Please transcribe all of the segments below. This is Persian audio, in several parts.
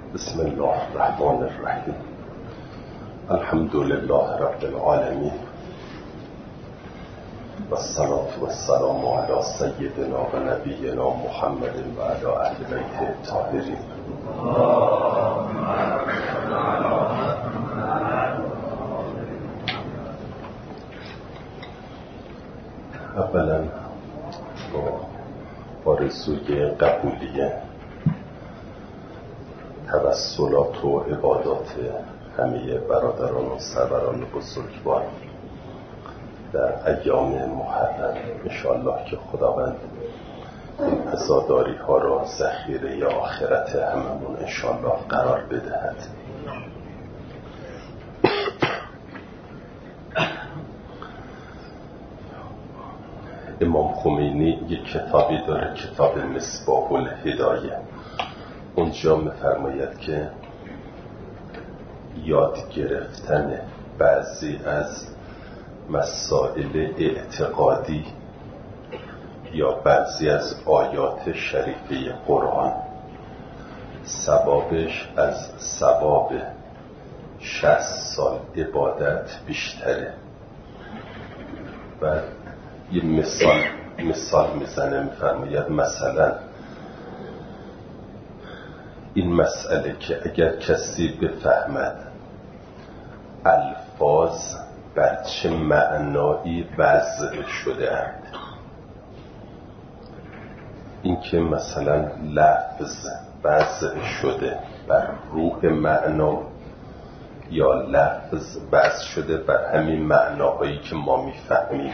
بسم الله الرحمن الرحیم. الحمد لله رب العالمین و الصلاة و السلام علی سیدنا و نبینا محمد و علی اهل بیته الطاهرین. اولا با آرزوی قبولی توسلات و عبادات همه برادران و سروران بزرگوار در ایام محرم انشاءالله که خداوند این عزاداری ها را ذخیره آخرت هممون انشاءالله قرار بدهد. امام خمینی یک کتابی داره، کتاب مصباح الهدایه. اونجا می‌فرماید که یاد گرفتن بعضی از مسائل اعتقادی یا بعضی از آیات شریفه قرآن ثوابش از ثواب 60 سال عبادت بیشتره. و یه مثال میزنه، می‌فرماید مثلا این مسئله که اگر کسی بفهمد الفاظ بر چه معنایی وضع شده اند، این که مثلا لفظ وضع شده بر روح معنا یا لفظ وضع شده بر همین معناهایی که ما میفهمیم،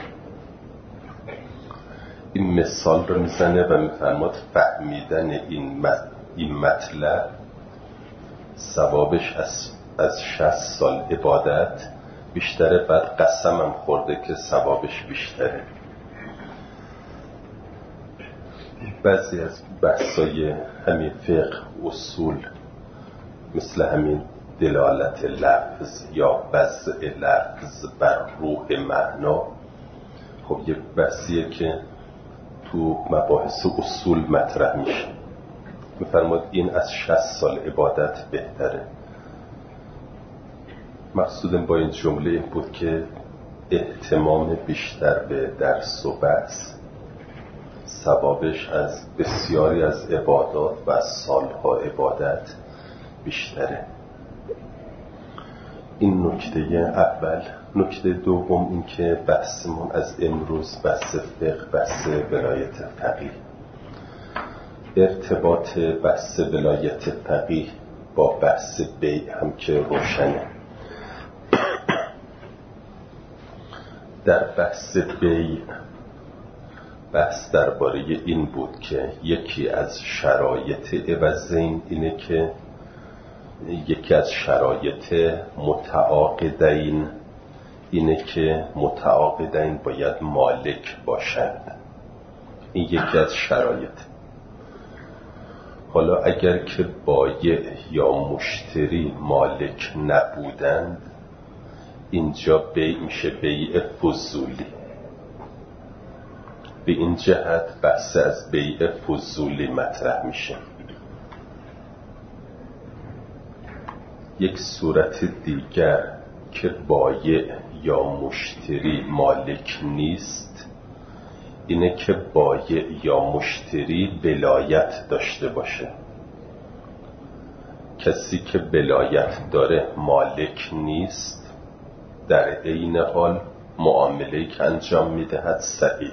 این مثال رو میزنه و میفرماد فهمیدن این مطلب ثوابش از 60 سال عبادت بیشتره. بعد قسمم خورده که ثوابش بیشتره. بعضی از بحثای همین فقه اصول مثل همین دلالت لفظ یا وضع لفظ بر روح معنا، خب یه بحثیه که تو مباحث اصول مطرح میشه. میفرماد این از 60 سال عبادت بهتره. مقصودم با این جمله این بود که اهتمام بیشتر به درس و بحث ثوابش از بسیاری از عبادات و از سالها عبادت بیشتره. این نکته اول. نکته دوم این که بحثمون از امروز بحث فقه، بحث ولایت فقیه. ارتباط بحث ولایت فقیه با بحث بیع هم که روشنه. در بحث بیع بحث درباره این بود که یکی از شرایط عوضین اینه که یکی از شرایط متعاقدین اینه که متعاقدین باید مالک باشند. این یکی از شرایط. حالا اگر که بایع یا مشتری مالک نبودند، اینجا بیع میشه بیع فضولی. به این جهت بحث از بیع فضولی مطرح میشه. یک صورت دیگر که بایع یا مشتری مالک نیست اینه که بایع یا مشتری ولایت داشته باشه. کسی که ولایت داره مالک نیست، در عین حال معامله‌ای که انجام میدهد صحیح.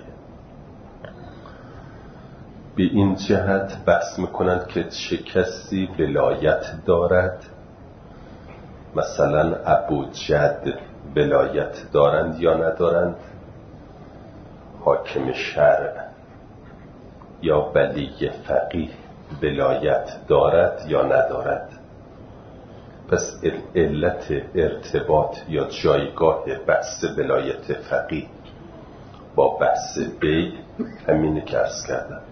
به این جهت بحث میکنند که چه کسی ولایت دارد. مثلا ابوجد ولایت دارند یا ندارند، حاکم شرع یا ولی فقیه ولایت دارد یا ندارد. پس علت ارتباط یا جایگاه بحث ولایت فقیه با بحث بیع همینه که عرض کردم.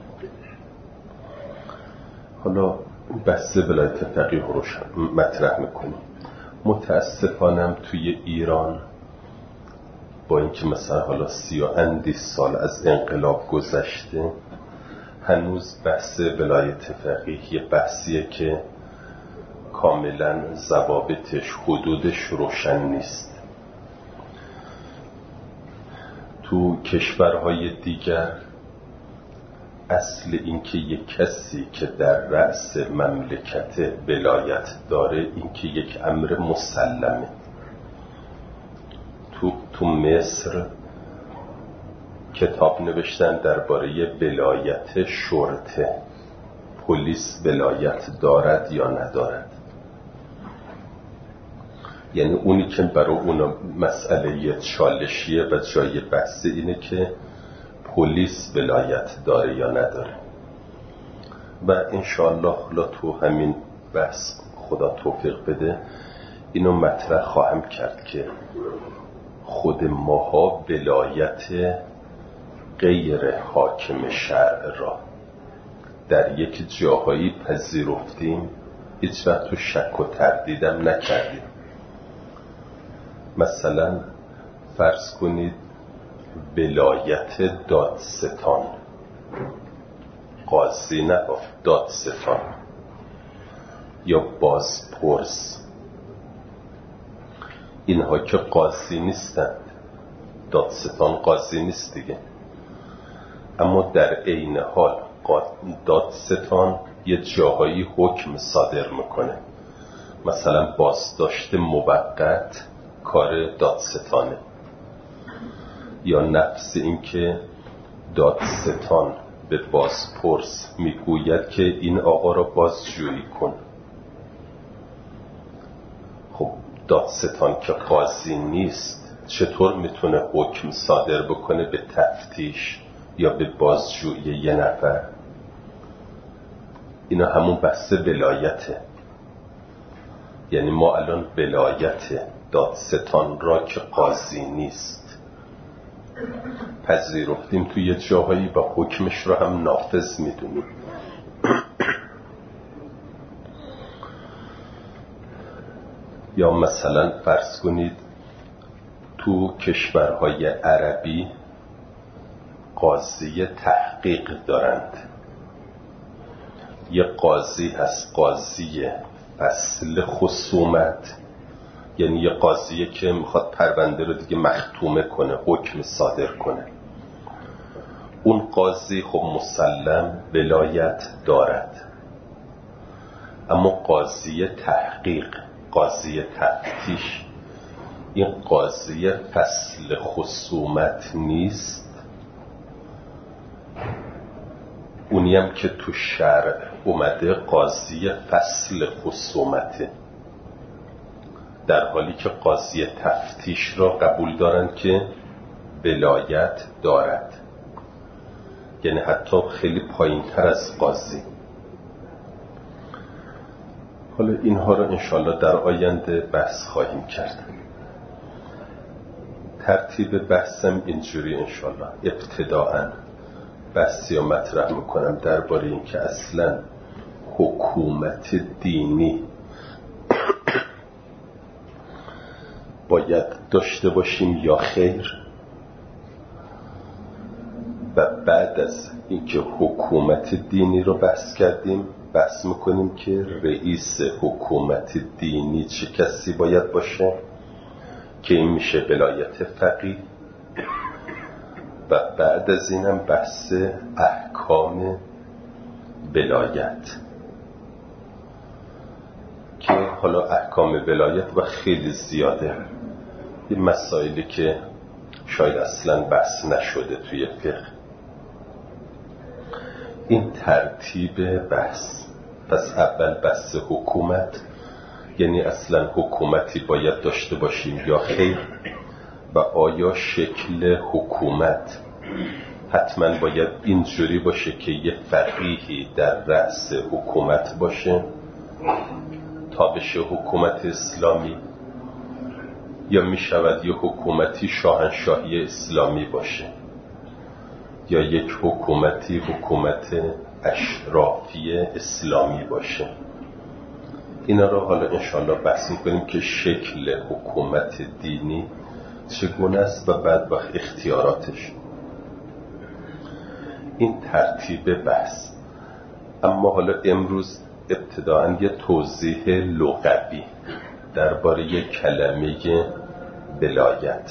حالا بحث ولایت فقیه رو مطرح میکنیم. متاسفانم توی ایران با اینکه مثلا حالا 30 و اندی سال از انقلاب گذشته، هنوز بحث ولایت فقیه یه بحثیه که کاملا ضوابطش حدودش روشن نیست. تو کشورهای دیگر اصل اینکه یک کسی که در رأس مملکت ولایت داره اینکه یک امر مسلمه. تو مصر کتاب نوشتن درباره ولایت شرطه، پلیس ولایت دارد یا ندارد. یعنی اونی که برای اونا مسئله چالشیه و جای بحث اینه که پلیس ولایت داره یا نداره. و انشاءالله حالا تو همین بحث خدا توفیق بده اینو مطرح خواهم کرد که خود ماها ولایت غیر حاکم شرع را در یک جاهایی پذیرفتیم، هیچ وقت تو شک و تردیدم نکردیم. مثلا فرض کنید ولایت دادستان، قاضی نه، دادستان یا بازپرس، اینها که قاضی نیستند، دادستان قاضی نیست دیگه، اما در عین حال دادستان یه جاهایی حکم صادر میکنه. مثلا بازداشت موقت کار دادستانه، یا نفس این که دادستان به بازپرس میگوید که این آقا را بازجویی کن. خب دادستان که قاضی نیست چطور میتونه حکم صادر بکنه به تفتیش یا به بازجویی یه نفر؟ اینا همون بحث ولایته. یعنی ما الان ولایت دادستان را که قاضی نیست پذیرفتیم توی جاهایی و حکمش رو هم نافذ میدونیم. یا مثلا فرض کنید تو کشورهای عربی قاضی تحقیق دارند. یه قاضی هست قاضی فصل خصومت، یعنی یه قاضیه که میخواد پرونده رو دیگه مختومه کنه، حکم صادر کنه. اون قاضی خب مسلم ولایت دارد، اما قاضی تحقیق، قاضی تفتیش، این قاضی فصل خصومت نیست. اونی هم که تو شرع اومده قاضی فصل خصومته، در حالی که قاضی تفتیش را قبول دارند که ولایت دارد، یعنی حتی خیلی پایین تر از قاضی. حالا اینها را انشالله در آینده بحث خواهیم کرد. ترتیب بحثم اینجوری انشالله. ابتداءً بحثی رو مطرح میکنم درباره این که اصلا حکومت دینی باید داشته باشیم یا خیر، و بعد از اینکه حکومت دینی رو بحث کردیم بحث میکنیم که رئیس حکومت دینی چه کسی باید باشه، که این میشه ولایت فقیه. و بعد از اینم بحث احکام ولایت، که حالا احکام ولایت و خیلی زیاده، یه مسائلی که شاید اصلا بحث نشده توی فقه. این ترتیب بحث. پس اول بحث حکومت، یعنی اصلا حکومتی باید داشته باشیم یا خیر، و آیا شکل حکومت حتما باید اینجوری باشه که یه فقیهی در رأس حکومت باشه تا بشه حکومت اسلامی، یا می شود یه حکومتی شاهنشاهی اسلامی باشه، یا یک حکومتی حکومت اشرافی اسلامی باشه. اینا رو حالا انشاءالله بحث می‌کنیم که شکل حکومت دینی چگونه است و بعد وقت اختیاراتش. این ترتیب بحث. اما حالا امروز ابتداءً یه توضیح لغوی درباره کلمه ولایت.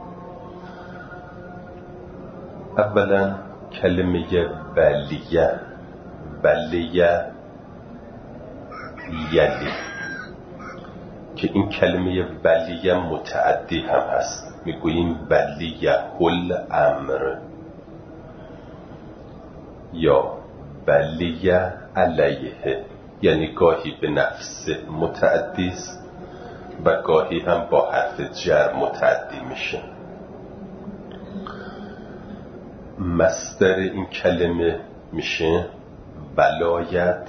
اولا کلمه ولیه یلی که این کلمه ولیه متعدی هم هست، میگوییم ولیه الامر یا ولیه علیه، یعنی گاهی به نفس متعدی است و گاهی هم با حرف جر متعدی میشه. مصدر این کلمه میشه ولایت.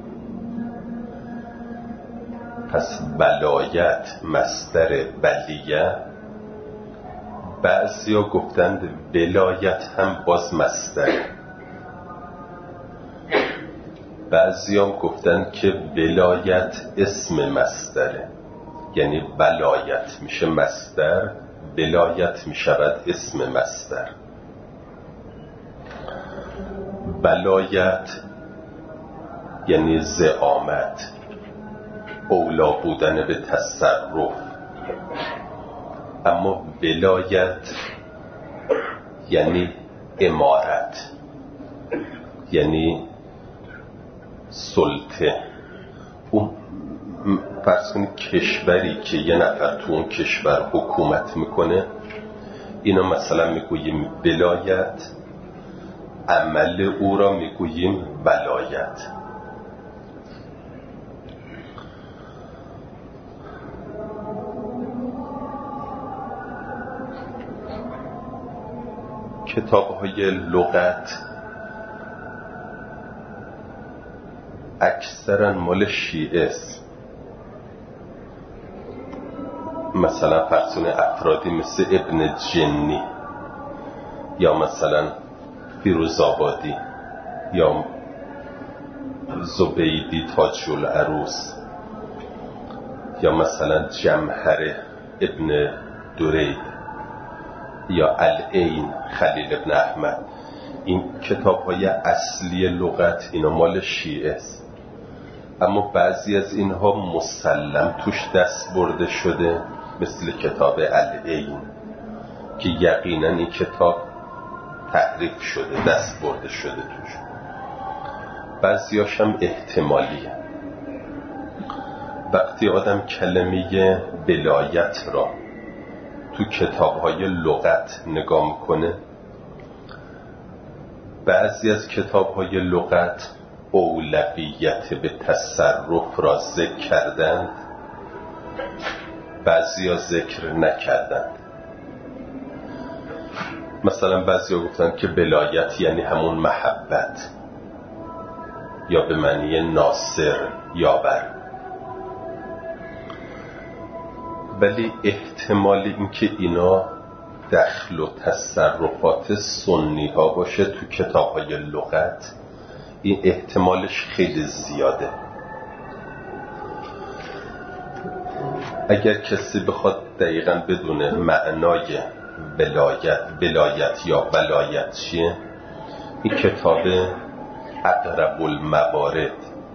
پس ولایت مصدر ولیه. بعضیا گفتند ولایت هم باز مصدر، بعضیا گفتند که ولایت اسم مصدره، یعنی ولایت میشه مصدر، ولایت میشود اسم مصدر. ولایت یعنی زعامت، اولا بودن به تصرف، اما ولایت یعنی امارت، یعنی سلطه. اون فرض کنید کشوری که یه نفر تو اون کشور حکومت میکنه، اینو مثلا میگوییم ولایت، عمل او را میگوییم ولایت. کتاب‌های لغت اکثرا مال شیعه است. مثلا فرسون افرادی مثل ابن جنی یا مثلا فیروزآبادی یا زبیدی تاج العروس یا مثلا جمهره ابن درید یا العین خلیل ابن احمد، این کتاب‌های اصلی لغت اینا مال شیعه است. اما بعضی از اینها مسلم توش دست برده شده، مثل کتاب العین که یقینا این کتاب تحریف شده، دست برده شده توش. بعضیاش هم احتمالیه. وقتی آدم کلمه ولایت را تو کتاب‌های لغت نگاه میکنه، بعضی از کتاب‌های لغت اولویت به تصرف را ذکر کردند، بعضیا ذکر نکردند. مثلا بعضیا گفتند که ولایت یعنی همون محبت یا به معنی ناصر یاور، ولی احتمال اینکه اینا دخل و تصرفات سنی ها باشه تو کتاب های لغت، این احتمالش خیلی زیاده. اگر کسی بخواد دقیقاً بدونه معنای ولایت یا ولایت چیه، این کتاب اقرب الموارد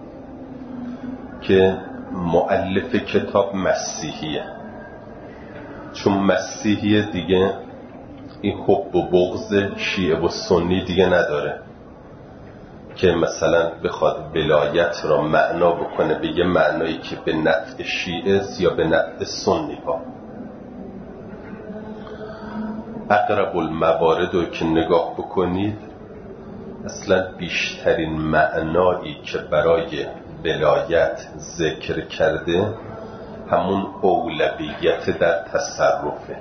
که مؤلف کتاب مسیحیه، چون مسیحیه دیگه این حب و بغض شیعه و سنی دیگه نداره که مثلا بخواد ولایت را معنا بکنه به یه معنایی که به نفع شیعه یا به نفع سنی ها. اقرب الموارد رو که نگاه بکنید، اصلا بیشترین معنایی که برای ولایت ذکر کرده همون اولویت در تصرفه.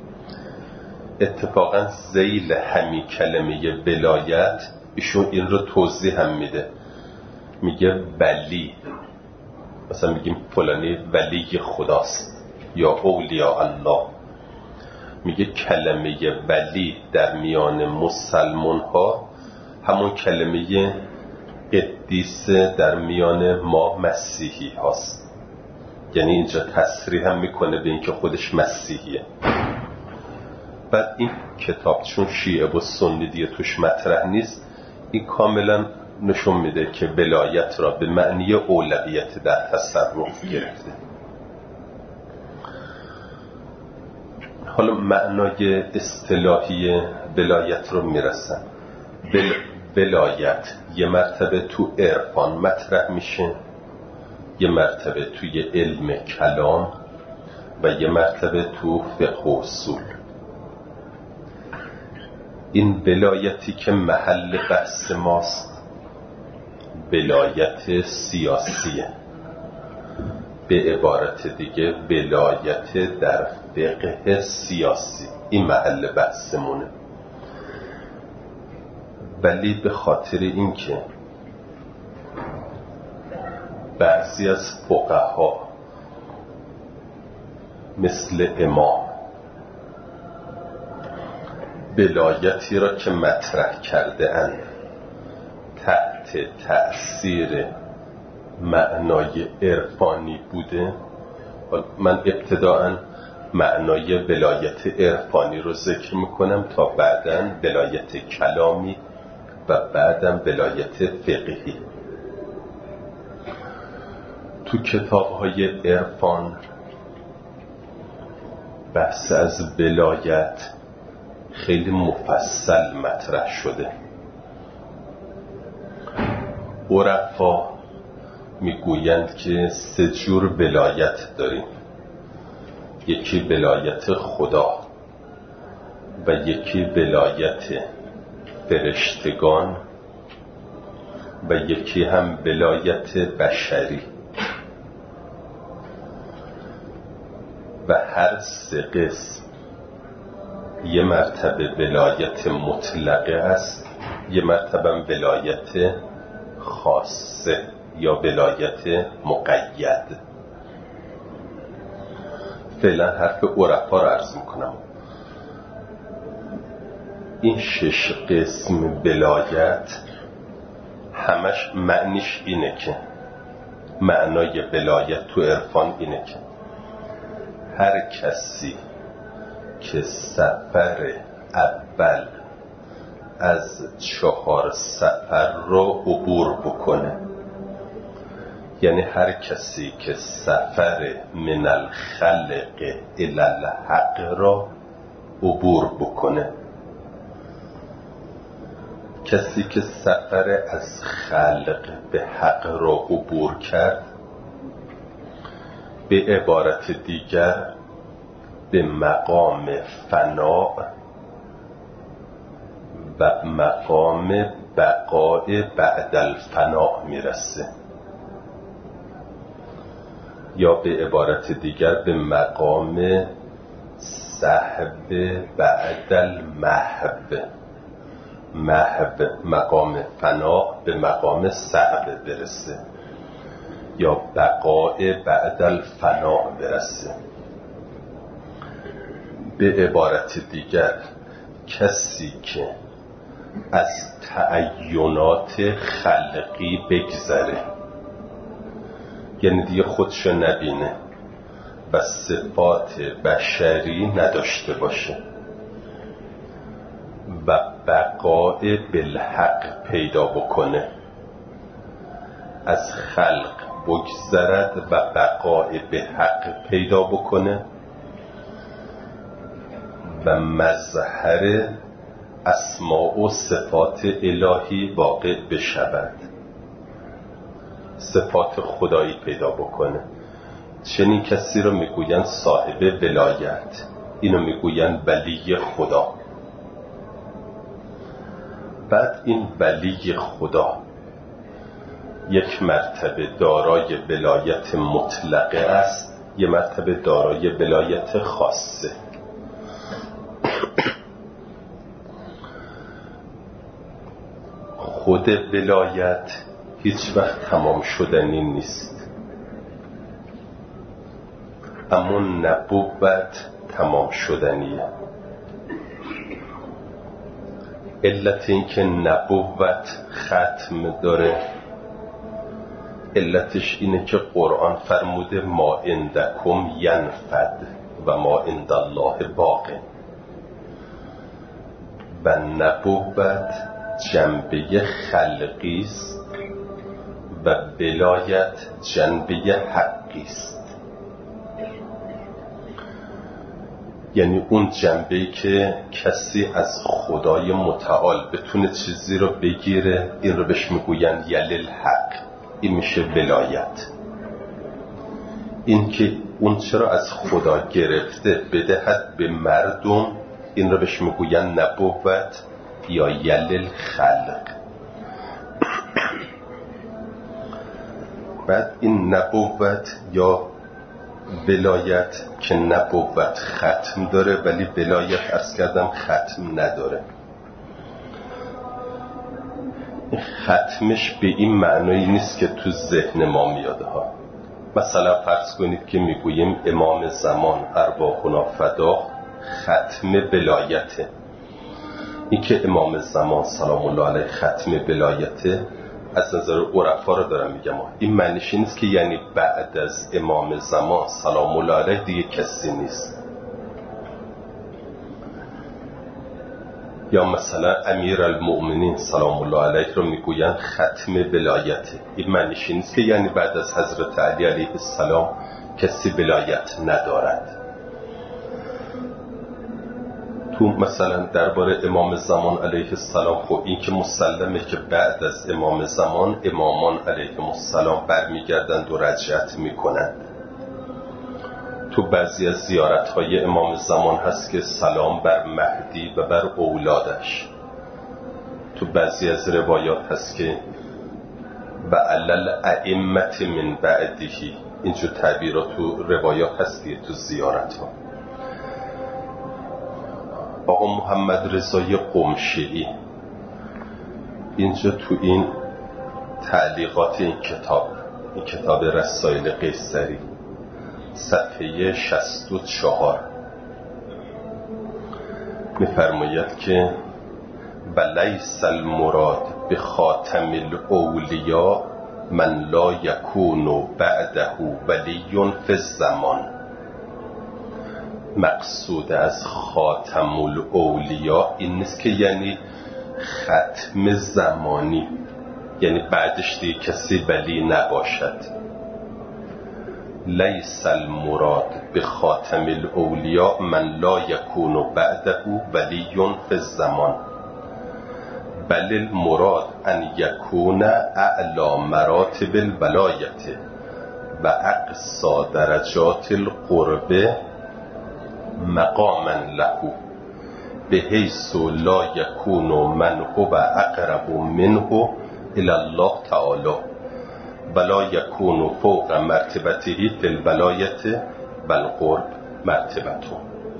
اتفاقا ذیل همین کلمه ولایت ایشون این رو توضیح هم میده، میگه ولی، مثلا میگیم فلانی ولی خداست یا اولیاء الله. میگه کلمه ولی در میان مسلمان ها همون کلمه قدیس در میان ما مسیحی هاست، یعنی اینجا تصریح هم میکنه به اینکه خودش مسیحیه. بعد این کتاب چون شیعه و سنی دیگه توش مطرح نیست، این کاملا نشون میده که ولایت را به معنی اولویت در تصرف گرفته. حالا معنای اصطلاحی ولایت رو میرسن. ولایت یه مرتبه تو عرفان مطرح میشه، یه مرتبه توی علم کلام و یه مرتبه تو فقه و اصول. این ولایتی که محل بحث ماست ولایت سیاسیه، به عبارت دیگه ولایت در فقه سیاسی، این محل بحثمونه. ولی به خاطر اینکه بعضی از فقها مثل امام ولایتی را که مطرح کرده اند تحت تأثیر معنای عرفانی بوده، من ابتداءً معنای ولایت عرفانی رو ذکر میکنم تا بعداً ولایت کلامی و بعداً ولایت فقهی. تو کتاب‌های عرفان بحث از ولایت خیلی مفصل مطرح شده. عرفا میگویند که 3 جور ولایت داریم، یکی ولایت خدا و یکی ولایت فرشتگان و یکی هم ولایت بشری و هر 3 قسم یه مرتبه ولایت مطلقه است، یه مرتبه ولایت خاصه یا ولایت مقید. فعلا حرف عرفا رو عرض میکنم. این 6 قسم ولایت همش معنیش اینه که معنای ولایت تو عرفان اینه که هر کسی که سفر اول از 4 سفر رو عبور بکنه، یعنی هر کسی که سفر من الخلق الی الحق را عبور بکنه، کسی که سفر از خلق به حق را عبور کرد، به عبارت دیگر به مقام فنا و مقام بقای بعد الفنا میرسه، یا به عبارت دیگر به مقام صحب بعد المحب. محب مقام فنا به مقام صحب برسه یا بقای بعد الفنا برسه. به عبارت دیگر کسی که از تعینات خلقی بگذره، یعنی دیگه خودش نبینه و صفات بشری نداشته باشه و بقای بالحق پیدا بکنه، از خلق بگذرد و بقای به حق پیدا بکنه و مظهر اسماء و صفات الهی واقع بشود، صفات خدایی پیدا بکنه. چنین کسی رو میگوین صاحب ولایت، اینو میگوین ولی خدا. بعد این ولی خدا یک مرتبه دارای ولایت مطلقه است، یک مرتبه دارای ولایت خاصه. خود ولایت هیچ وقت تمام شدنی نیست، اما نبوت تمام شدنیه. علت این که نبوت ختم داره، علتش اینه که قرآن فرموده ما عندکم ینفد و ما عند الله باق، و نبوت جنبه خلقی است و ولایت جنبه حقی است. یعنی اون جنبه‌ای که کسی از خدای متعال بتونه چیزی رو بگیره، این رو بهش میگوین یلیل حق، این میشه ولایت. این که اون چرا از خدا گرفته بدهد به مردم، این رو بهش میگوین نبوت یا یلیل خلق. بعد این نبوت یا ولایت که نبوت ختم داره ولی ولایت عرض کردم ختم نداره. ختمش به این معنی نیست که تو ذهن ما میاده ها. مثلا فرض کنید که میگوییم امام زمان ارواحنا فدا ختم ولایته. این که امام زمان سلام الله علیه ختم ولایته از نظر عرفا رو دارم میگم، این معنیش نیست که یعنی بعد از امام زمان سلام الله علیه دیگه کسی نیست. یا مثلا امیر المؤمنین سلام الله علیه رو میگوین ختم ولایته، این معنیش نیست که یعنی بعد از حضرت علی علیه السلام کسی ولایت ندارد. تو مثلا درباره امام زمان علیه السلام خب این که مسلمه که بعد از امام زمان امامان علیهم السلام برمیگردند و رجعت میکنند. تو بعضی از زیارت‌های امام زمان هست که سلام بر مهدی و بر اولادش. تو بعضی از روایات هست که و علل ائمه من بعدهی، اینجور تعبیرات تو روایات هست که تو زیارت‌ها. آقا محمد رضای قمشه‌ای اینجا تو این تعلیقات این کتاب رسائل قیصری صفحه 64 می‌فرماید که ولیس المراد به خاتم الاولیاء من لا یکون بعده ولی فی الزمان. مقصود از خاتم الاولیاء این نیست که یعنی ختم زمانی، یعنی بعدش دیگه کسی ولی نباشد. لیس المراد به خاتم الاولیاء من لا یکون بعده ولی فی الزمان، بل المراد ان یکون اعلی مراتب الولایت و اقصی درجات القرب مقاما له بحیث لا یکون من هو اقرب منه الی الله تعالی ولا یکون فوق مرتبته فی الولایت و القرب مرتبته.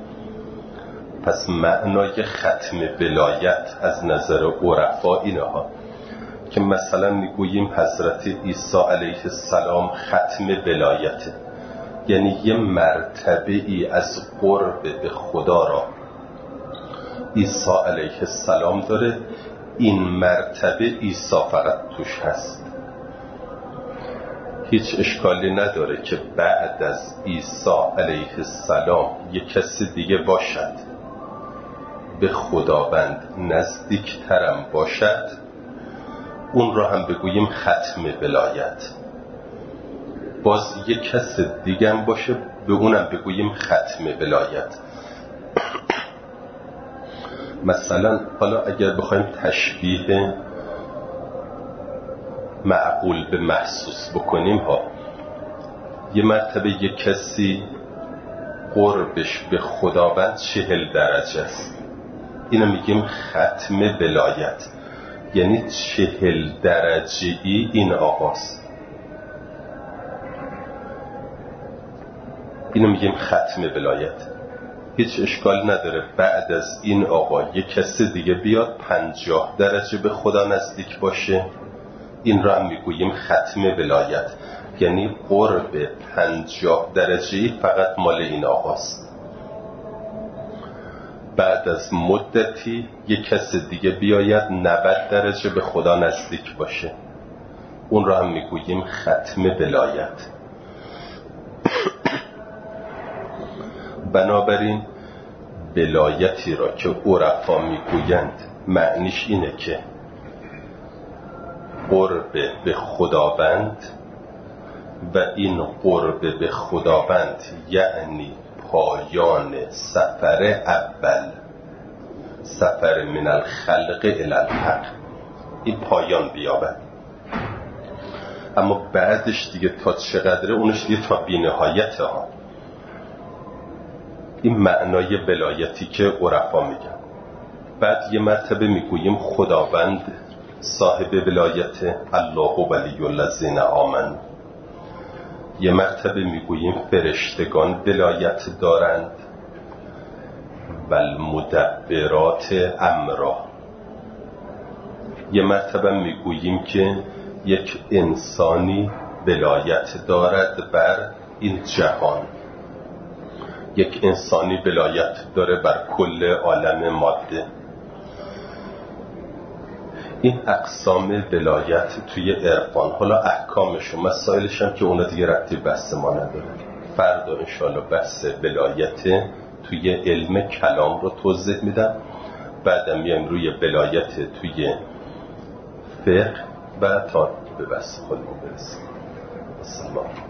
پس معنای ختم ولایت از نظر عرفا اینه ها که مثلا میگوییم حضرت عیسی علیه السلام ختم ولایته، یعنی یه مرتبه ای از قرب به خدا را عیسی علیه السلام داره، این مرتبه عیسی فقط توش هست. هیچ اشکالی نداره که بعد از عیسی علیه السلام یه کسی دیگه باشد به خداوند نزدیکترم باشد، اون را هم بگوییم ختم ولایت. باز یک کس دیگه هم باشه به اونم بگوییم ختم ولایت. مثلا حالا اگر بخوایم تشبیه معقول به محسوس بکنیم ها، یه مرتبه یک کسی قربش به خداوند 40 درجه است، اینو میگیم ختم ولایت، یعنی 40 درجه‌ای این آقاست، اینو میگیم ختم ولایت. هیچ اشکال نداره بعد از این آقا یک کسی دیگه بیاد 50 درجه به خدا نزدیک باشه، این را هم میگوییم ختم ولایت، یعنی قرب 50 درجه‌ای فقط مال این آقاست. بعد از مدتی یک کس دیگه بیاید 90 درجه به خدا نزدیک باشه، اون را هم میگوییم ختم ولایت. بنابراین ولایتی را که عرفا میگویند معنیش اینه که قرب به خداوند و این قرب به خداوند یعنی پایان سفر اول، سفر من الخلق الی الحق، این پایان بیابد. اما بعدش دیگه تا چقدره اونش دیگه تا بی‌نهایت ها. این معنای ولایتی که عرفا میگن. بعد یه مرتبه میگوییم خداوند صاحب ولایت، الله ولی الذین آمنوا. یه مرتبه میگوییم فرشتگان ولایت دارند و المدبرات امرا. یه مرتبه میگوییم که یک انسانی ولایت دارد بر این جهان، یک انسانی ولایت داره بر کل عالم ماده. این اقسام ولایت توی عرفان. حالا احکامش و مسائلش هم که اونا دیگه ربطی بحث ما نداره. فردا انشاءالله بحث ولایت توی علم کلام رو توضیح میدم. بعدم میایم روی ولایت توی فقه و تا به بحث خودمون برسیم. السلام.